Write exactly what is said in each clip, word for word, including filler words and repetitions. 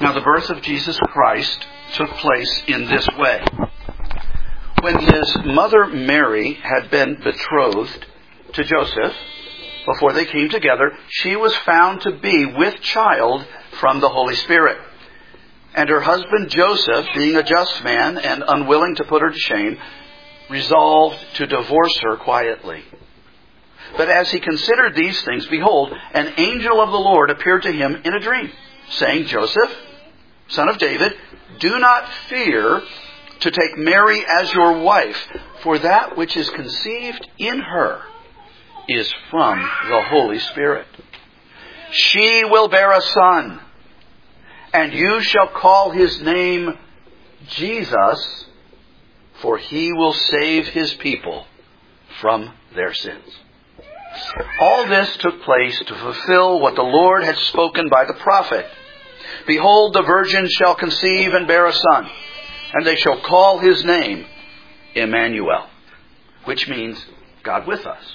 Now, the birth of Jesus Christ took place in this way. When his mother Mary had been betrothed to Joseph, before they came together, she was found to be with child from the Holy Spirit. And her husband Joseph, being a just man and unwilling to put her to shame, resolved to divorce her quietly. But as he considered these things, behold, an angel of the Lord appeared to him in a dream, saying, Joseph, son of David, do not fear to take Mary as your wife, for that which is conceived in her is from the Holy Spirit. She will bear a son, and you shall call his name Jesus, for he will save his people from their sins. All this took place to fulfill what the Lord had spoken by the prophet. Behold, the virgin shall conceive and bear a son, and they shall call his name Emmanuel, which means God with us.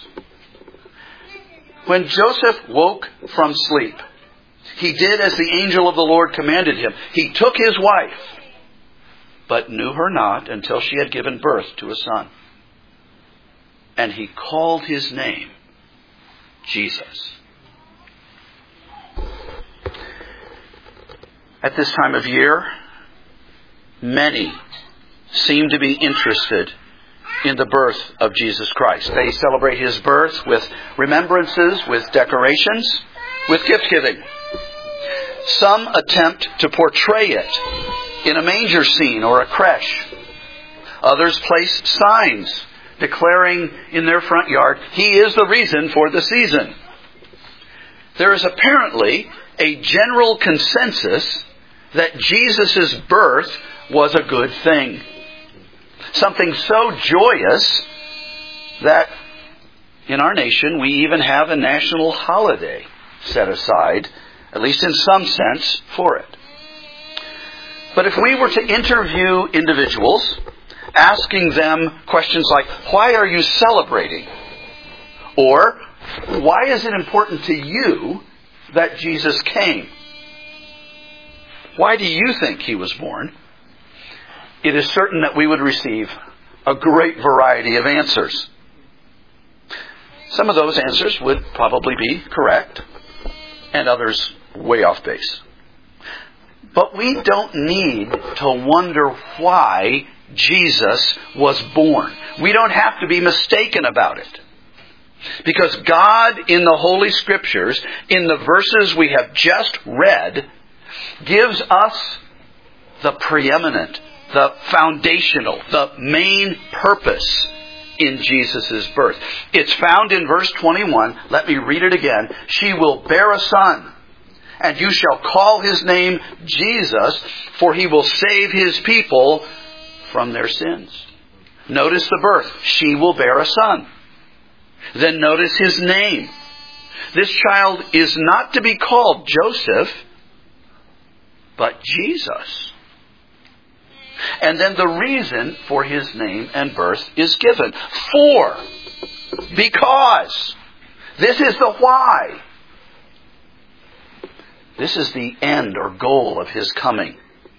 When Joseph woke from sleep, he did as the angel of the Lord commanded him. He took his wife, but knew her not until she had given birth to a son. And he called his name Jesus. At this time of year, many seem to be interested in the birth of Jesus Christ. They celebrate his birth with remembrances, with decorations, with gift-giving. Some attempt to portray it in a manger scene or a creche. Others place signs declaring in their front yard, he is the reason for the season. There is apparently a general consensus that Jesus' birth was a good thing. Something so joyous that in our nation we even have a national holiday set aside, at least in some sense, for it. But if we were to interview individuals, asking them questions like, why are you celebrating? Or, why is it important to you that Jesus came? Why do you think he was born? It is certain that we would receive a great variety of answers. Some of those answers would probably be correct, and others way off base. But we don't need to wonder why Jesus was born. We don't have to be mistaken about it. Because God in the Holy Scriptures, in the verses we have just read, gives us the preeminent, the foundational, the main purpose in Jesus' birth. It's found in verse twenty-one. Let me read it again. She will bear a son, and you shall call his name Jesus, for he will save his people from their sins. Notice the birth. She will bear a son. Then notice his name. This child is not to be called Joseph, but Jesus. And then the reason for his name and birth is given. For. Because. This is the why. This is the end or goal of his coming.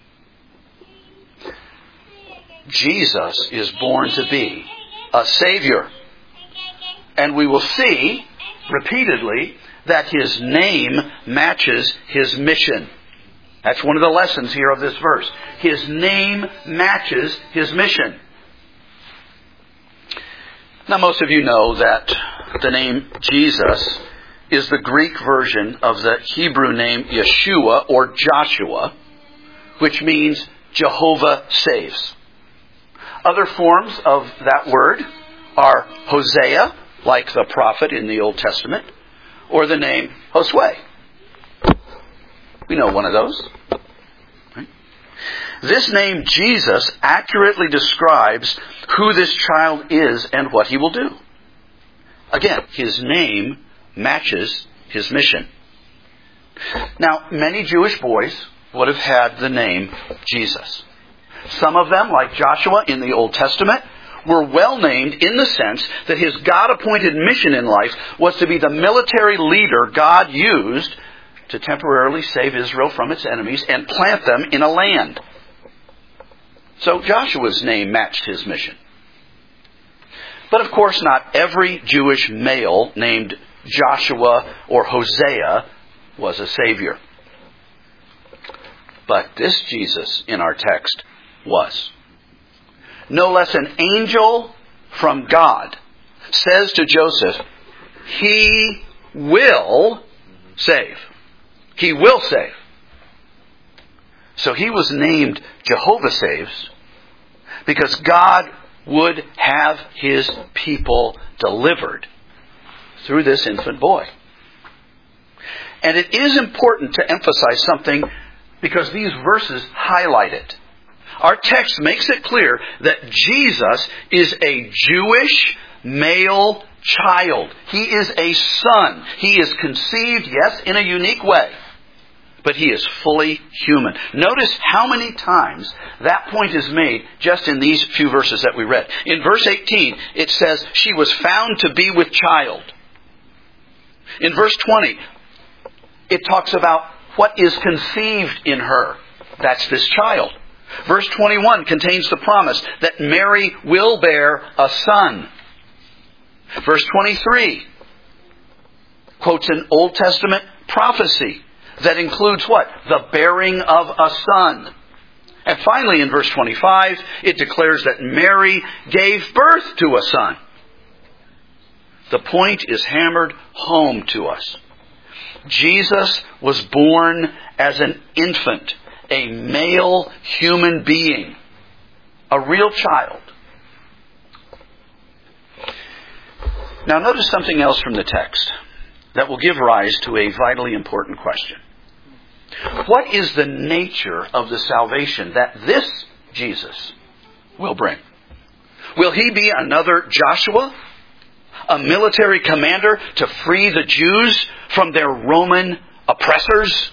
Jesus is born to be a Savior. And we will see repeatedly that his name matches his mission. That's one of the lessons here of this verse. His name matches his mission. Now, most of you know that the name Jesus is the Greek version of the Hebrew name Yeshua or Joshua, which means Jehovah saves. Other forms of that word are Hosea, like the prophet in the Old Testament, or the name Josue. We know one of those. Right? This name Jesus accurately describes who this child is and what he will do. Again, his name matches his mission. Now, many Jewish boys would have had the name Jesus. Some of them, like Joshua in the Old Testament, were well named in the sense that his God-appointed mission in life was to be the military leader God used to temporarily save Israel from its enemies and plant them in a land. So Joshua's name matched his mission. But of course, not every Jewish male named Joshua or Hosea was a savior. But this Jesus in our text was. No less an angel from God says to Joseph, he will save. He will save. So he was named Jehovah Saves because God would have his people delivered through this infant boy. And it is important to emphasize something because these verses highlight it. Our text makes it clear that Jesus is a Jewish male child. He is a son. He is conceived, yes, in a unique way, but he is fully human. Notice how many times that point is made just in these few verses that we read. In verse eighteen, it says, she was found to be with child. In verse twenty, it talks about what is conceived in her. That's this child. Verse twenty-one contains the promise that Mary will bear a son. Verse twenty-three quotes an Old Testament prophecy that includes what? The bearing of a son. And finally, in verse twenty-five, it declares that Mary gave birth to a son. The point is hammered home to us. Jesus was born as an infant, a male human being, a real child. Now notice something else from the text that will give rise to a vitally important question. What is the nature of the salvation that this Jesus will bring? Will he be another Joshua? A military commander to free the Jews from their Roman oppressors?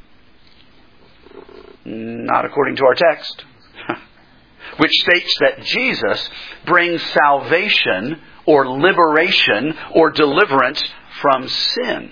Not according to our text, which states that Jesus brings salvation or liberation or deliverance from sin.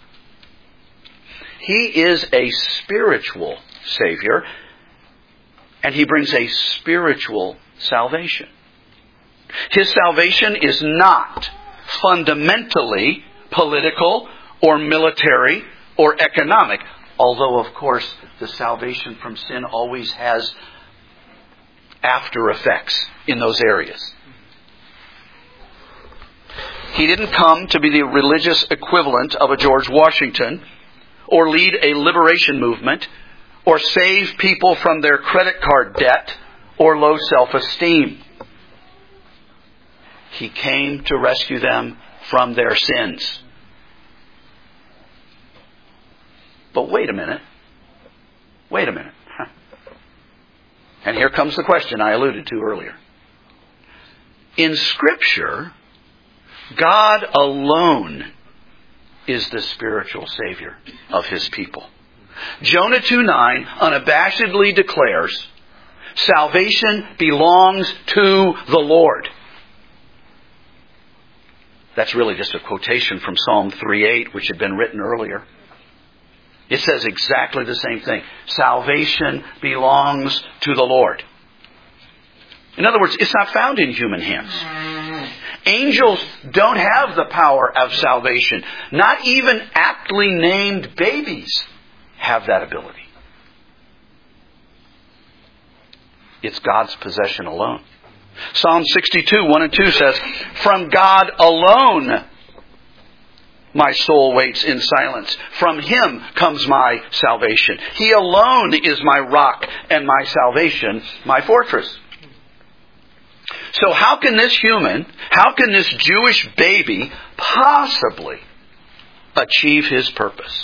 He is a spiritual Savior, and he brings a spiritual salvation. His salvation is not fundamentally political or military or economic, although, of course, the salvation from sin always has after effects in those areas. He didn't come to be the religious equivalent of a George Washington, or lead a liberation movement, or save people from their credit card debt or low self-esteem. He came to rescue them from their sins. But wait a minute. Wait a minute. And here comes the question I alluded to earlier. In Scripture, God alone is the spiritual Savior of His people. Jonah two nine unabashedly declares, salvation belongs to the Lord. That's really just a quotation from Psalm three eight, which had been written earlier. It says exactly the same thing. Salvation belongs to the Lord. In other words, it's not found in human hands. Angels don't have the power of salvation. Not even aptly named babies have that ability. It's God's possession alone. Psalm sixty-two, one and two says, from God alone my soul waits in silence. From Him comes my salvation. He alone is my rock and my salvation, my fortress. So how can this human, how can this Jewish baby possibly achieve his purpose?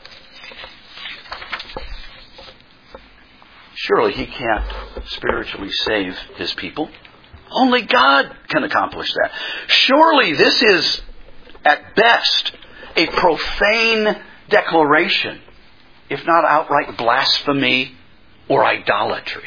Surely he can't spiritually save his people. Only God can accomplish that. Surely this is, at best, a profane declaration, if not outright blasphemy or idolatry.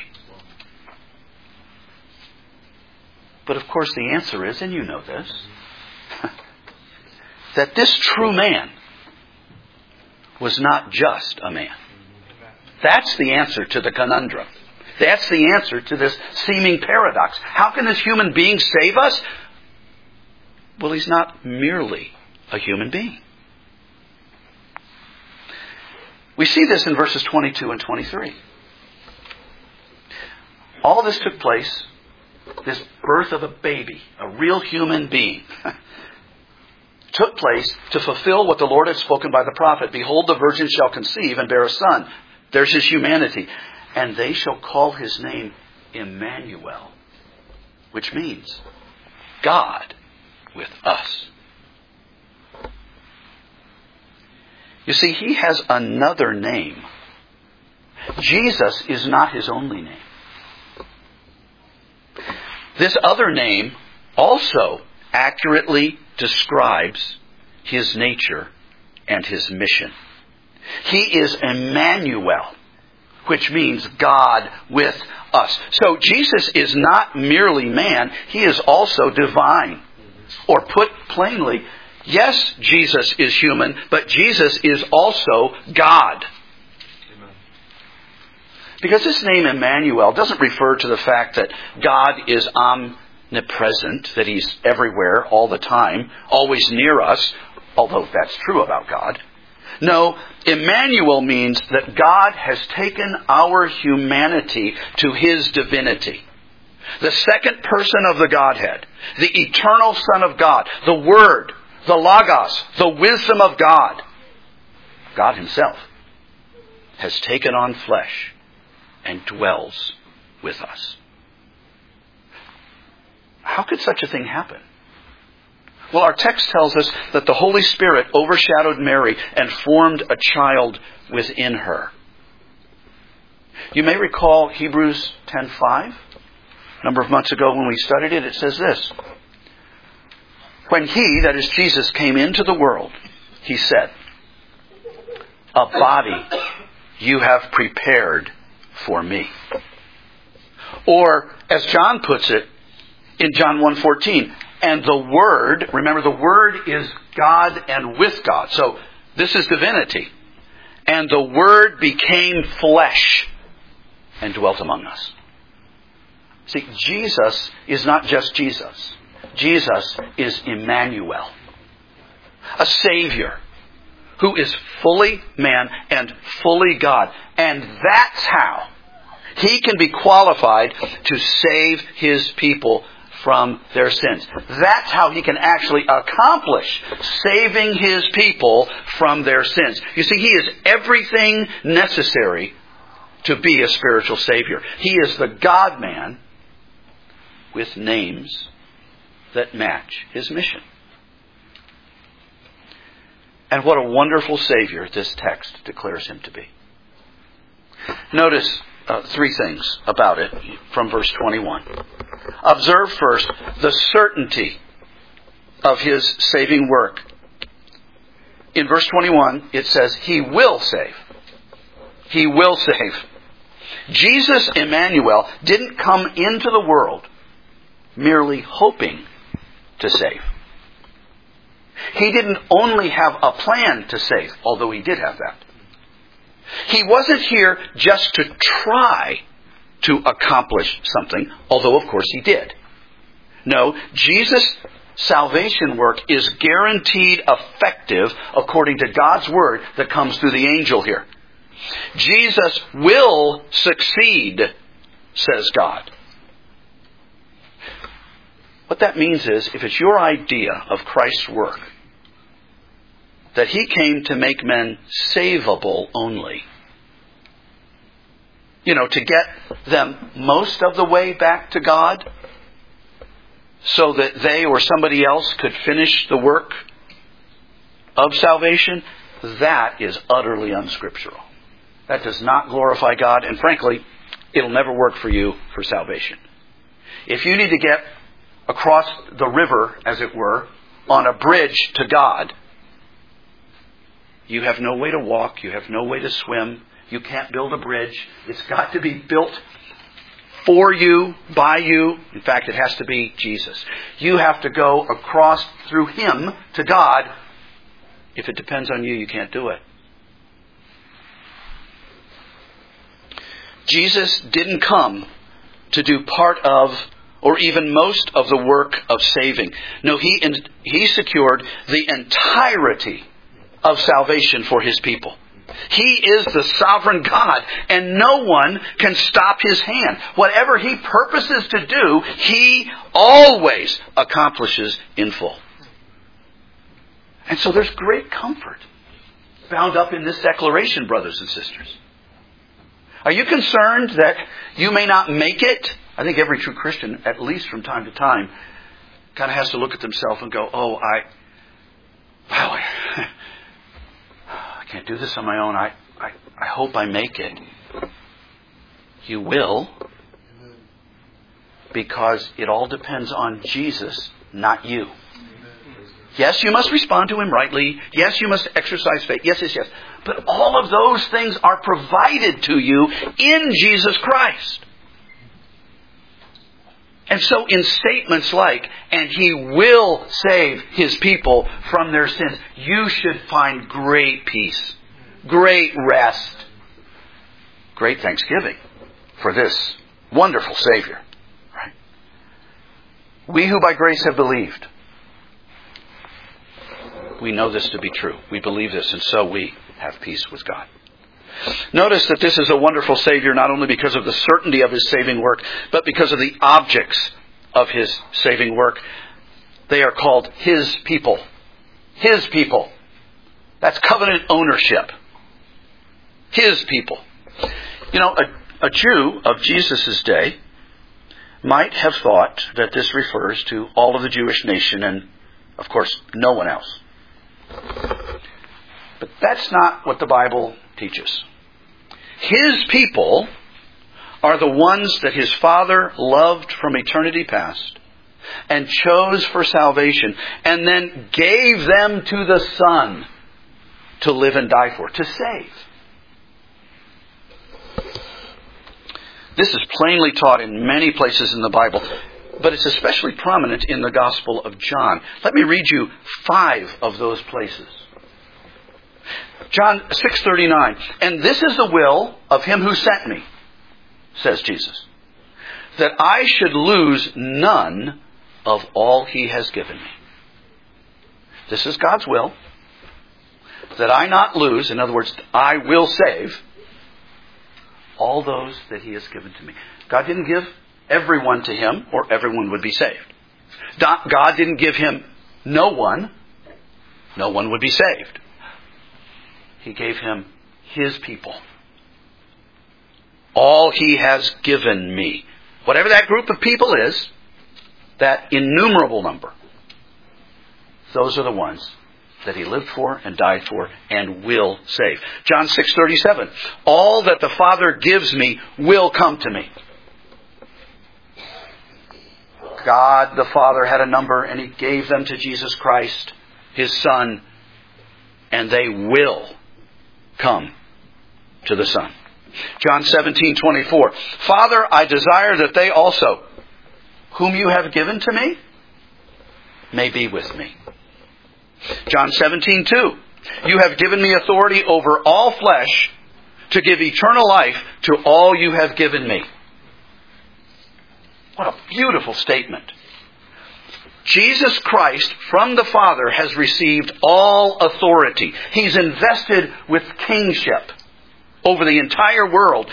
But of course the answer is, and you know this, that this true man was not just a man. That's the answer to the conundrum. That's the answer to this seeming paradox. How can this human being save us? Well, he's not merely a human being. We see this in verses twenty-two and twenty-three. All this took place, this birth of a baby, a real human being, took place to fulfill what the Lord had spoken by the prophet. Behold, the virgin shall conceive and bear a son. There's his humanity. And they shall call his name Emmanuel, which means God with us. You see, he has another name. Jesus is not his only name. This other name also accurately describes his nature and his mission. He is Emmanuel, which means God with us. So Jesus is not merely man, he is also divine. Or put plainly, yes, Jesus is human, but Jesus is also God. Because this name Emmanuel doesn't refer to the fact that God is omnipresent, that he's everywhere all the time, always near us, although that's true about God. No, Emmanuel means that God has taken our humanity to his divinity. The second person of the Godhead, the eternal Son of God, the Word, the Logos, the wisdom of God, God himself, has taken on flesh and dwells with us. How could such a thing happen? Well, our text tells us that the Holy Spirit overshadowed Mary and formed a child within her. You may recall Hebrews ten five. A number of months ago when we studied it, it says this. When he, that is Jesus, came into the world, he said, a body you have prepared for me. Or, as John puts it in John one fourteen, and the Word, remember the Word is God and with God. So this is divinity. And the Word became flesh and dwelt among us. See, Jesus is not just Jesus. Jesus is Emmanuel, a Savior who is fully man and fully God. And that's how he can be qualified to save his people from their sins. That's how he can actually accomplish saving his people from their sins. You see, he is everything necessary to be a spiritual Savior. He is the God-man with names that match his mission. And what a wonderful Savior this text declares him to be. Notice uh, three things about it from verse twenty-one. Observe first the certainty of his saving work. In verse twenty-one, it says, he will save. He will save. Jesus, Emmanuel, didn't come into the world merely hoping to save. He didn't only have a plan to save, although he did have that. He wasn't here just to try to accomplish something, although of course he did. No, Jesus' salvation work is guaranteed effective according to God's word that comes through the angel here. Jesus will succeed, says God. What that means is, if it's your idea of Christ's work, that he came to make men savable only, you know, to get them most of the way back to God, so that they or somebody else could finish the work of salvation, that is utterly unscriptural. That does not glorify God, and frankly, it'll never work for you for salvation. If you need to get across the river, as it were, on a bridge to God, you have no way to walk, you have no way to swim, you can't build a bridge. It's got to be built for you, by you. In fact, it has to be Jesus. You have to go across through him to God. If it depends on you, you can't do it. Jesus didn't come to do part of or even most of the work of saving. No, he, he secured the entirety of salvation for His people. He is the sovereign God, and no one can stop His hand. Whatever He purposes to do, He always accomplishes in full. And so there's great comfort bound up in this declaration, brothers and sisters. Are you concerned that you may not make it? I think every true Christian, at least from time to time, kind of has to look at themselves and go, oh, I, wow, I, I can't do this on my own. I, I, I hope I make it. You will, because it all depends on Jesus, not you. Yes, you must respond to Him rightly. Yes, you must exercise faith. Yes, yes, yes. But all of those things are provided to you in Jesus Christ. And so in statements like, and He will save His people from their sins, you should find great peace, great rest, great thanksgiving for this wonderful Savior. Right? We who by grace have believed, we know this to be true. We believe this, and so we have peace with God. Notice that this is a wonderful Savior not only because of the certainty of His saving work, but because of the objects of His saving work. They are called His people. His people. That's covenant ownership. His people. You know, a, a Jew of Jesus' day might have thought that this refers to all of the Jewish nation and, of course, no one else. But that's not what the Bible teaches. His people are the ones that His Father loved from eternity past and chose for salvation and then gave them to the Son to live and die for, to save. This is plainly taught in many places in the Bible, but it's especially prominent in the Gospel of John. Let me read you five of those places. John six thirty-nine. And this is the will of Him who sent me, says Jesus, that I should lose none of all He has given me. This is God's will, that I not lose, in other words, I will save all those that He has given to me. God didn't give everyone to Him, or everyone would be saved. God didn't give Him no one, no one would be saved. He gave Him His people. All He has given me. Whatever that group of people is, that innumerable number, those are the ones that He lived for and died for and will save. John six thirty-seven. All that the Father gives me will come to me. God the Father had a number and He gave them to Jesus Christ, His Son, and they will come to the Son. John seventeen twenty-four. Father, I desire that they also, whom you have given to me, may be with me. John seventeen two. You have given me authority over all flesh to give eternal life to all you have given me. What a beautiful statement. Jesus Christ from the Father has received all authority. He's invested with kingship over the entire world.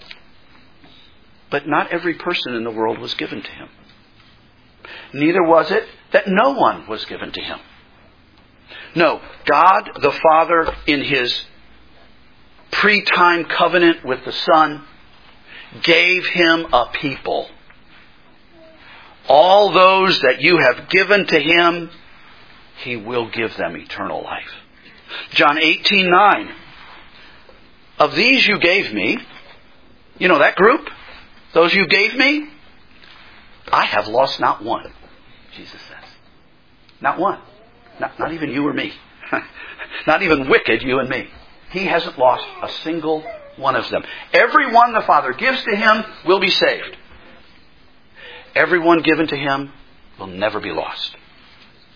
But not every person in the world was given to Him. Neither was it that no one was given to Him. No, God the Father in His pre-time covenant with the Son gave Him a people. All those that you have given to Him, He will give them eternal life. John eighteen nine. Of these you gave me, you know that group? Those you gave me, I have lost not one, Jesus says. Not one. Not, not even you or me. Not even wicked you and me. He hasn't lost a single one of them. Every one the Father gives to Him will be saved. Everyone given to Him will never be lost.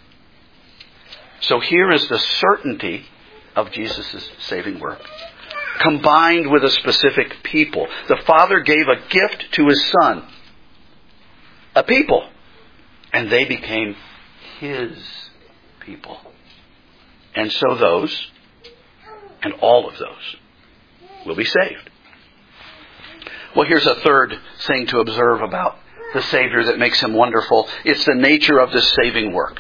So here is the certainty of Jesus' saving work. combined with a specific people. The Father gave a gift to His Son, a people, and they became His people. And so those, and all of those, will be saved. Well, here's a third thing to observe about the Savior that makes Him wonderful. It's the nature of this saving work.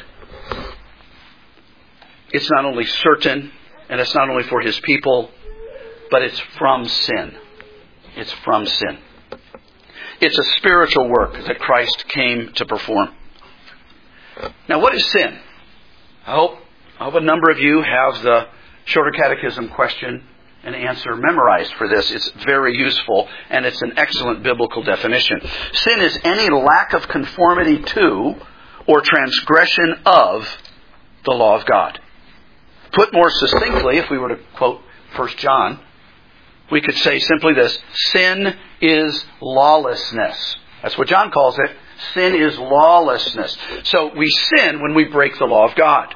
It's not only certain, and it's not only for His people, but it's from sin. It's from sin. It's a spiritual work that Christ came to perform. Now, what is sin? I hope, I hope a number of you have the Shorter Catechism question and answer memorized for this. It's very useful, and it's an excellent biblical definition. Sin is any lack of conformity to or transgression of the law of God. Put more succinctly, if we were to quote First John, we could say simply this: sin is lawlessness. That's what John calls it. Sin is lawlessness. So we sin when we break the law of God.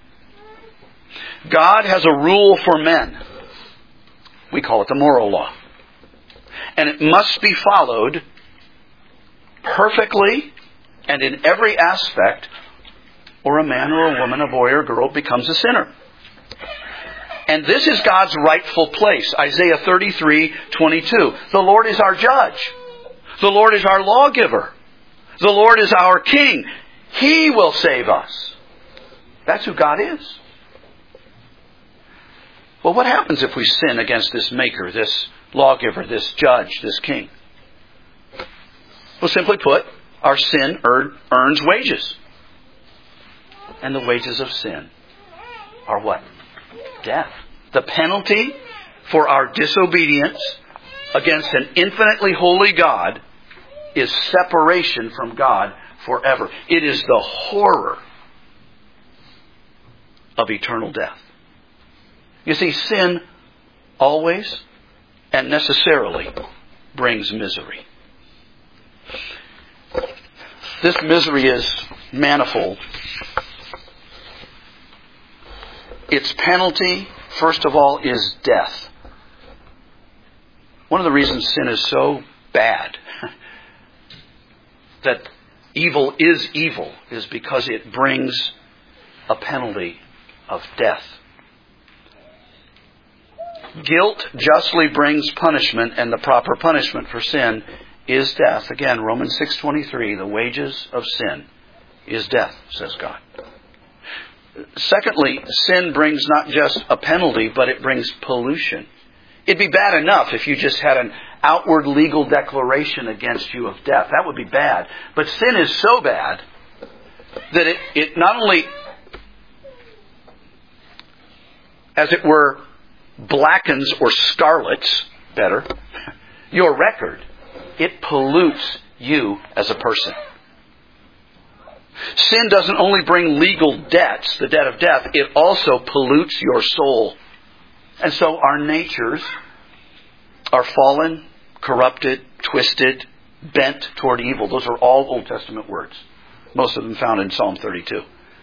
God has a rule for men. We call it the moral law. And it must be followed perfectly and in every aspect, or a man or a woman, a boy or a girl, becomes a sinner. And this is God's rightful place. Isaiah thirty-three twenty-two. The Lord is our judge. The Lord is our lawgiver. The Lord is our king. He will save us. That's who God is. Well, what happens if we sin against this maker, this lawgiver, this judge, this king? Well, simply put, our sin earn, earns wages. And the wages of sin are what? Death. The penalty for our disobedience against an infinitely holy God is separation from God forever. It is the horror of eternal death. You see, sin always and necessarily brings misery. This misery is manifold. Its penalty, first of all, is death. One of the reasons sin is so bad, that evil is evil, is because it brings a penalty of death. Guilt justly brings punishment, and the proper punishment for sin is death. Again, Romans six twenty-three, the wages of sin is death, says God. Secondly, sin brings not just a penalty, but it brings pollution. It'd be bad enough if you just had an outward legal declaration against you of death. That would be bad. But sin is so bad that it, it not only, as it were, blackens or scarlets, better, your record. It pollutes you as a person. Sin doesn't only bring legal debts, the debt of death, it also pollutes your soul. And so our natures are fallen, corrupted, twisted, bent toward evil. Those are all Old Testament words. Most of them found in Psalm thirty-two.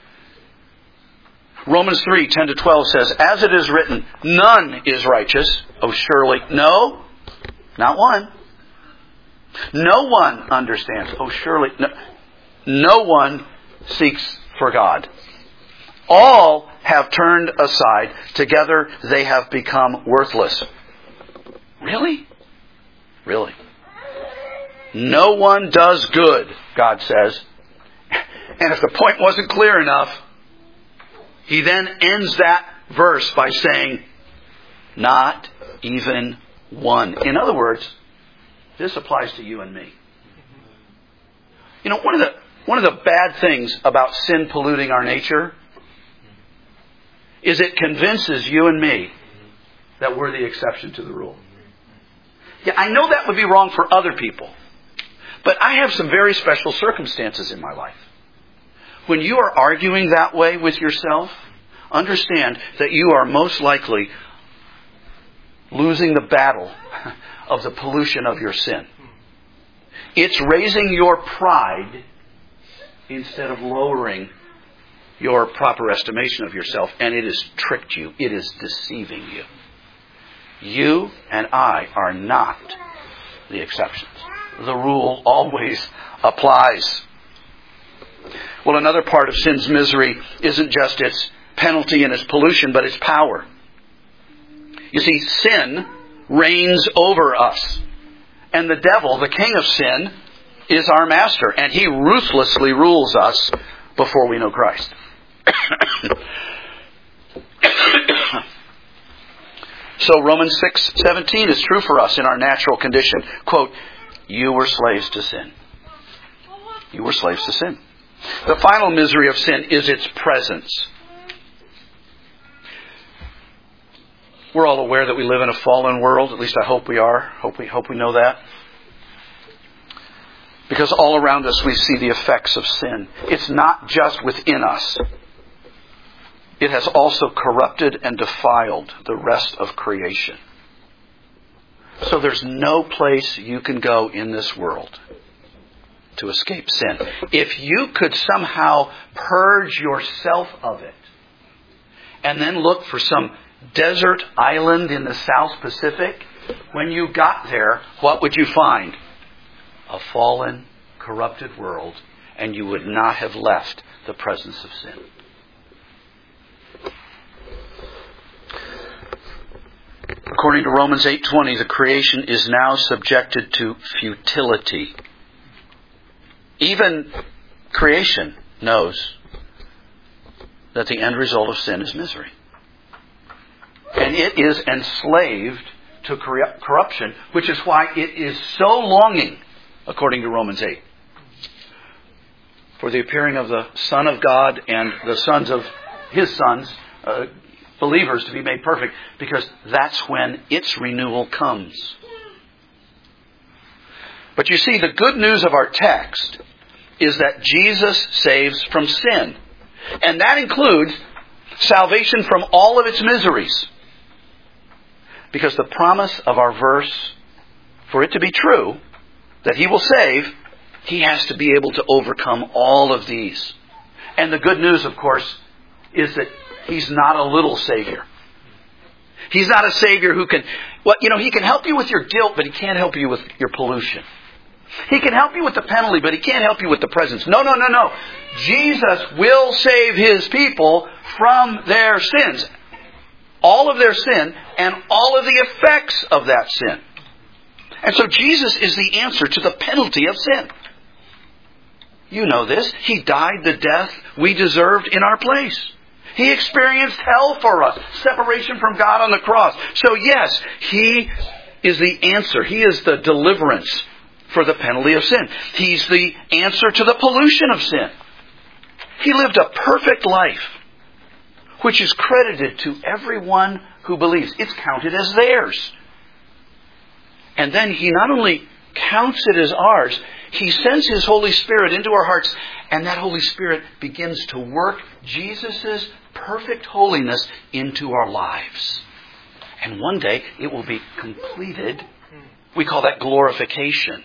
Romans three ten to twelve says, as it is written, none is righteous. Oh, surely, no, not one. No one understands. Oh, surely, no, no one seeks for God. All have turned aside. Together they have become worthless. Really? Really? No one does good, God says. And if the point wasn't clear enough, He then ends that verse by saying, not even one. In other words, this applies to you and me. You know, one of the one of the bad things about sin polluting our nature is it convinces you and me that we're the exception to the rule. Yeah, I know that would be wrong for other people, but I have some very special circumstances in my life. When you are arguing that way with yourself, understand that you are most likely losing the battle of the pollution of your sin. It's raising your pride instead of lowering your proper estimation of yourself, and it has tricked you. It is deceiving you. You and I are not the exceptions. The rule always applies. Well, another part of sin's misery isn't just its penalty and its pollution, but its power. You see, sin reigns over us. And the devil, the king of sin, is our master. And he ruthlessly rules us before we know Christ. So Romans six seventeen is true for us in our natural condition. Quote, you were slaves to sin. You were slaves to sin. The final misery of sin is its presence. We're all aware that we live in a fallen world. At least I hope we are. Hope we hope we know that. Because all around us we see the effects of sin. It's not just within us. It has also corrupted and defiled the rest of creation. So there's no place you can go in this world to escape sin. If you could somehow purge yourself of it and then look for some desert island in the South Pacific, when you got there, what would you find? A fallen, corrupted world, and you would not have left the presence of sin. According to Romans eight twenty, the creation is now subjected to futility. Even creation knows that the end result of sin is misery. And it is enslaved to corruption, which is why it is so longing, according to Romans eight, for the appearing of the Son of God and the sons of His sons, uh, believers, to be made perfect, because that's when its renewal comes. But you see, the good news of our text is that Jesus saves from sin. And that includes salvation from all of its miseries. Because the promise of our verse, for it to be true, that He will save, He has to be able to overcome all of these. And the good news, of course, is that He's not a little Savior. He's not a Savior who can, well, you know, He can help you with your guilt, but He can't help you with your pollution. He can help you with the penalty, but He can't help you with the presence. No, no, no, no. Jesus will save His people from their sins. All of their sin and all of the effects of that sin. And so Jesus is the answer to the penalty of sin. You know this. He died the death we deserved in our place. He experienced hell for us, separation from God on the cross. So yes, He is the answer. He is the deliverance for the penalty of sin. He's the answer to the pollution of sin. He lived a perfect life, which is credited to everyone who believes. It's counted as theirs. And then He not only counts it as ours, He sends His Holy Spirit into our hearts, and that Holy Spirit begins to work Jesus' perfect holiness into our lives. And one day it will be completed. We call that glorification.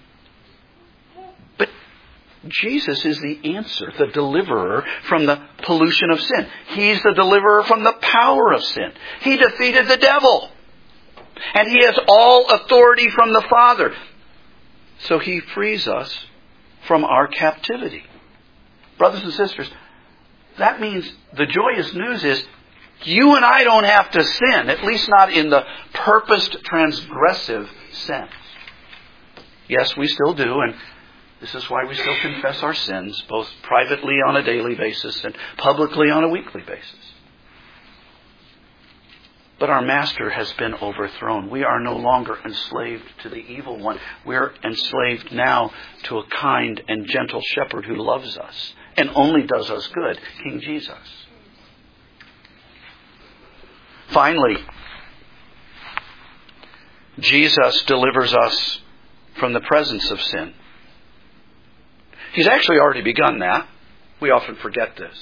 But Jesus is the answer, the deliverer from the pollution of sin. He's the deliverer from the power of sin. He defeated the devil. And He has all authority from the Father. So He frees us from our captivity. Brothers and sisters, that means the joyous news is you and I don't have to sin, at least not in the purposed transgressive sense. Yes, we still do, and this is why we still confess our sins, both privately on a daily basis and publicly on a weekly basis. But our master has been overthrown. We are no longer enslaved to the evil one. We're enslaved now to a kind and gentle shepherd who loves us and only does us good, King Jesus. Finally, Jesus delivers us from the presence of sin. He's actually already begun that. We often forget this.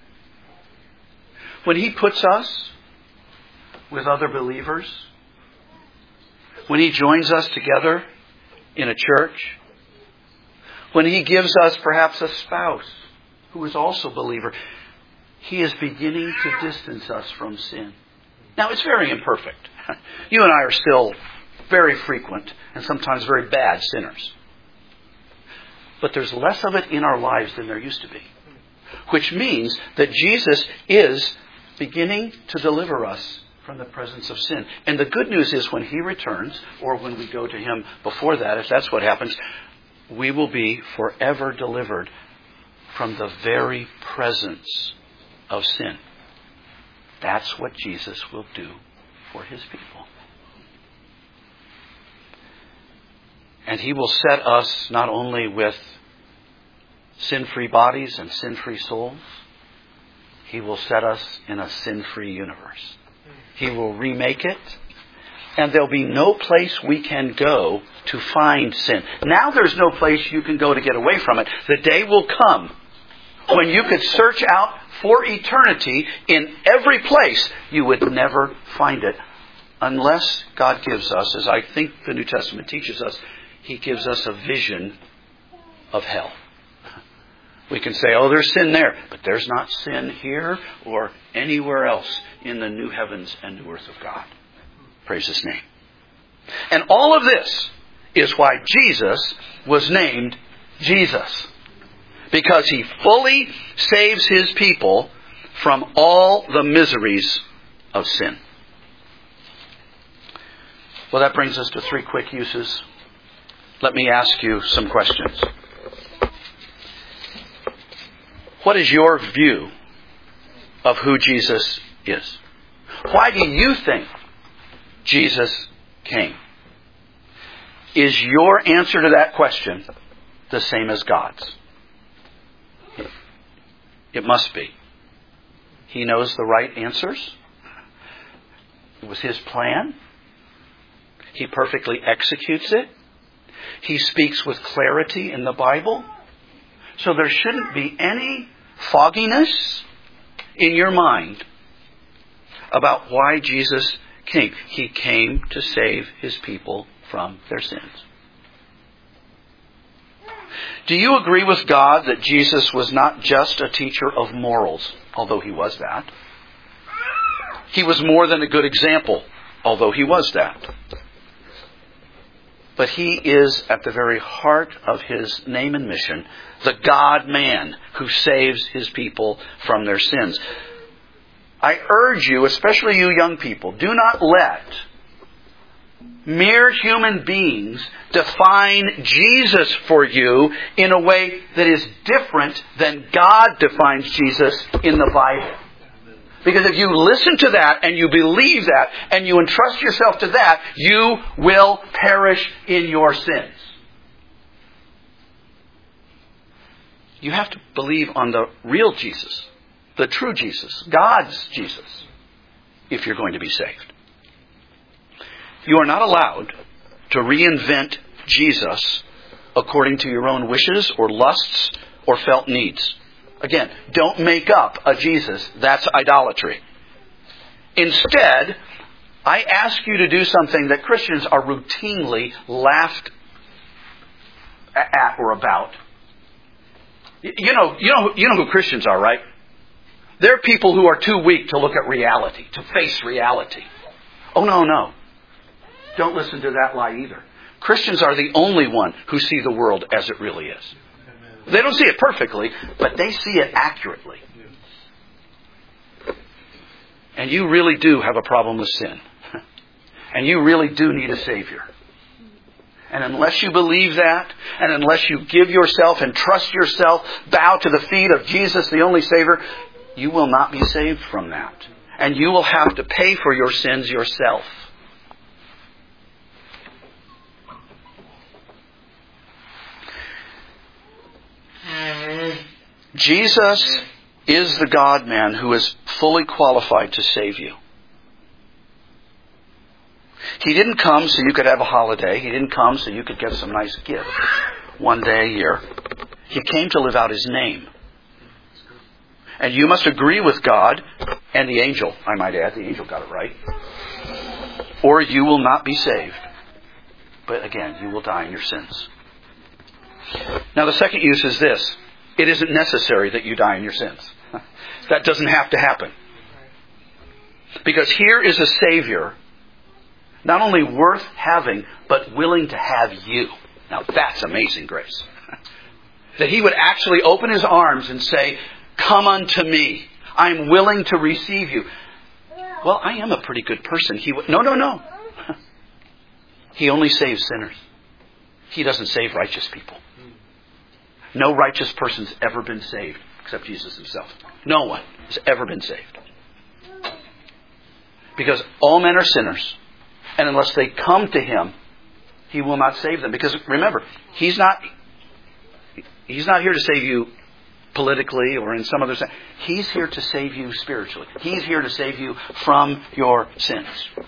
When He puts us with other believers, when He joins us together in a church, when He gives us perhaps a spouse who is also a believer, He is beginning to distance us from sin. Now, it's very imperfect. You and I are still very frequent and sometimes very bad sinners. But there's less of it in our lives than there used to be. Which means that Jesus is beginning to deliver us from the presence of sin. And the good news is when He returns, or when we go to Him before that, if that's what happens, we will be forever delivered from the very presence of sin. That's what Jesus will do for His people. And He will set us not only with sin-free bodies and sin-free souls, He will set us in a sin-free universe. He will remake it, and there'll be no place we can go to find sin. Now there's no place you can go to get away from it. The day will come when you could search out for eternity in every place. You would never find it unless God gives us, as I think the New Testament teaches us, He gives us a vision of hell. We can say, oh, there's sin there, but there's not sin here or anywhere else in the new heavens and new earth of God. Praise His name. And all of this is why Jesus was named Jesus. Because He fully saves His people from all the miseries of sin. Well, that brings us to three quick uses. Let me ask you some questions. What is your view of who Jesus is? Why do you think Jesus came? Is your answer to that question the same as God's? It must be. He knows the right answers. It was His plan. He perfectly executes it. He speaks with clarity in the Bible. So there shouldn't be any fogginess in your mind about why Jesus came. He came to save His people from their sins. Do you agree with God that Jesus was not just a teacher of morals, although He was that? He was more than a good example, although He was that. But He is at the very heart of His name and mission, the God-man who saves His people from their sins. I urge you, especially you young people, do not let mere human beings define Jesus for you in a way that is different than God defines Jesus in the Bible. Because if you listen to that and you believe that and you entrust yourself to that, you will perish in your sins. You have to believe on the real Jesus, the true Jesus, God's Jesus, if you're going to be saved. You are not allowed to reinvent Jesus according to your own wishes or lusts or felt needs. Again, don't make up a Jesus. That's idolatry. Instead, I ask you to do something that Christians are routinely laughed at or about. You know, you know, you know who Christians are, right? They're people who are too weak to look at reality, to face reality. Oh, no, no. Don't listen to that lie either. Christians are the only one who see the world as it really is. They don't see it perfectly, but they see it accurately. And you really do have a problem with sin. And you really do need a Savior. And unless you believe that, and unless you give yourself and trust yourself, bow to the feet of Jesus, the only Savior, you will not be saved from that. And you will have to pay for your sins yourself. Jesus is the God-man who is fully qualified to save you. He didn't come so you could have a holiday. He didn't come so you could get some nice gift one day a year. He came to live out His name. And you must agree with God and the angel, I might add. The angel got it right. Or you will not be saved. But again, you will die in your sins. Now the second use is this. It isn't necessary that you die in your sins. That doesn't have to happen. Because here is a Savior Not only worth having, but willing to have you. Now that's amazing grace. That He would actually open His arms and say, come unto me. I'm willing to receive you. Well, I am a pretty good person. He w- No, no, no. He only saves sinners. He doesn't save righteous people. No righteous person's ever been saved except Jesus Himself. No one has ever been saved. Because all men are sinners. And unless they come to Him, He will not save them. Because remember, He's not... He's not here to save you politically or in some other sense. He's here to save you spiritually. He's here to save you from your sins.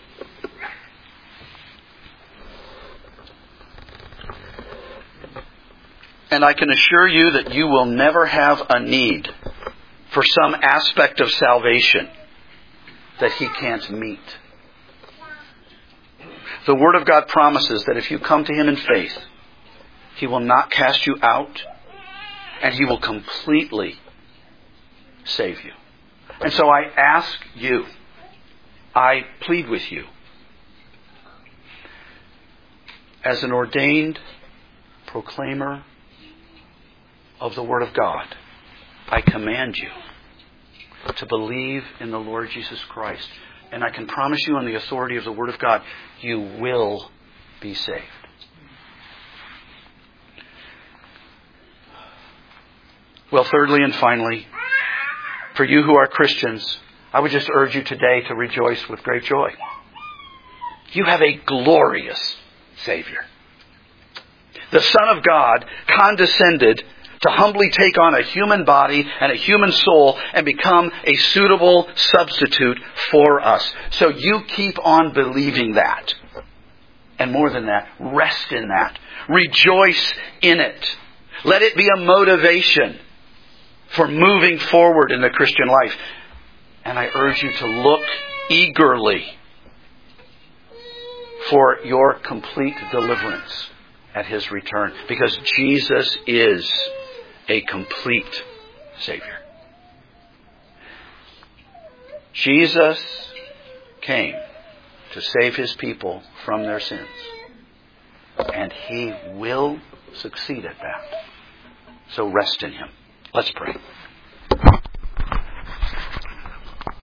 And I can assure you that you will never have a need for some aspect of salvation that He can't meet. The Word of God promises that if you come to Him in faith, He will not cast you out, and He will completely save you. And so I ask you, I plead with you, as an ordained proclaimer of the Word of God, I command you to believe in the Lord Jesus Christ. And I can promise you on the authority of the Word of God, you will be saved. Well, thirdly and finally, for you who are Christians, I would just urge you today to rejoice with great joy. You have a glorious Savior. The Son of God condescended to humbly take on a human body and a human soul and become a suitable substitute for us. So you keep on believing that. And more than that, rest in that. Rejoice in it. Let it be a motivation for moving forward in the Christian life. And I urge you to look eagerly for your complete deliverance at His return. Because Jesus is a complete Savior. Jesus came to save His people from their sins. And He will succeed at that. So rest in Him. Let's pray.